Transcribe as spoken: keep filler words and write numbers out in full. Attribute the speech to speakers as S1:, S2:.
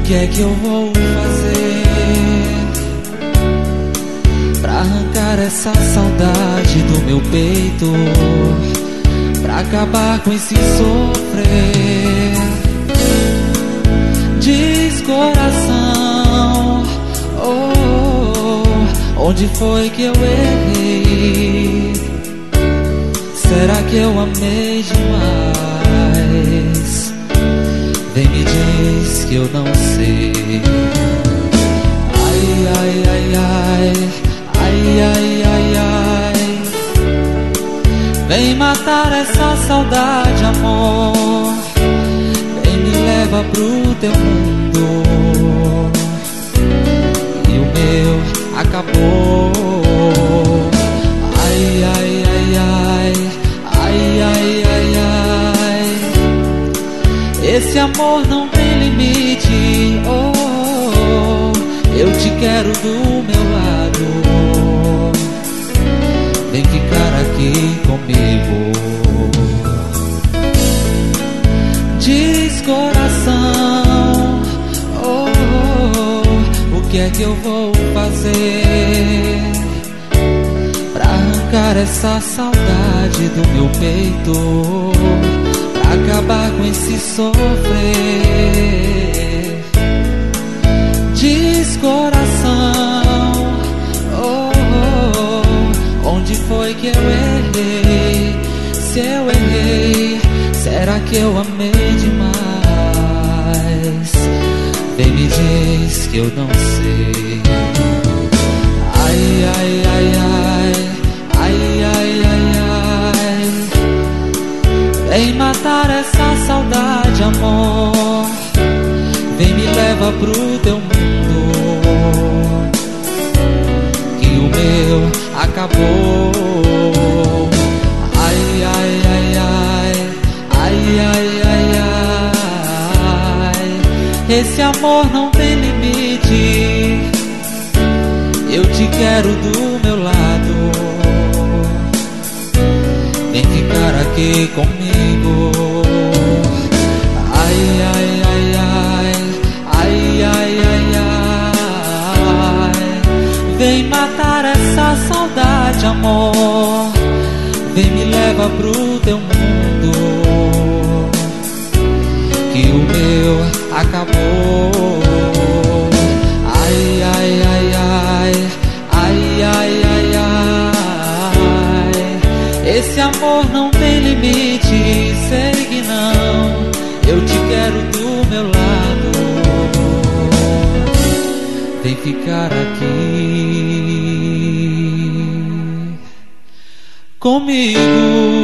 S1: que é que eu vou fazer pra arrancar essa saudade do meu peito, pra acabar com esse sofrer? Diz, coração, oh, oh, onde foi que eu errei? Será que eu amei demais? Vem, me diz que eu não sei. Ai, ai, ai, ai, ai, ai, ai, ai. Vem matar essa saudade, amor. Vem, me leva pro teu mundo. E o meu acabou. Ai, ai, ai, ai, ai, ai, ai, ai. Esse amor não tem limite, oh, oh, eu te quero do meu lado. Vem ficar aqui comigo. Diz, coração, oh, oh, o que é que eu vou fazer pra arrancar essa saudade do meu peito, pra acabar com esse sofrer? Diz, coração, oh, oh, onde foi que eu errei? Se eu errei, será que eu amei demais? Vem, me diz que eu não sei. Ai, ai, ai, ai, ai, ai, ai, ai. Vem matar essa saudade, amor. Vem, me leva pro teu mundo, que o meu acabou. Ai, ai, ai, ai, ai, ai, ai, ai. Esse amor não tem limite. Eu te quero do meu lado. Vem ficar aqui comigo. Ai, ai, ai, ai, ai, ai, ai, ai. Vem matar essa saudade, amor. Vem, me leva pro teu mundo, que o meu acabou. Ai, ai, ai, ai, ai, ai, ai, ai. Esse amor não tem limite, sei que não. Eu te quero do meu lado. Vem ficar aqui comigo.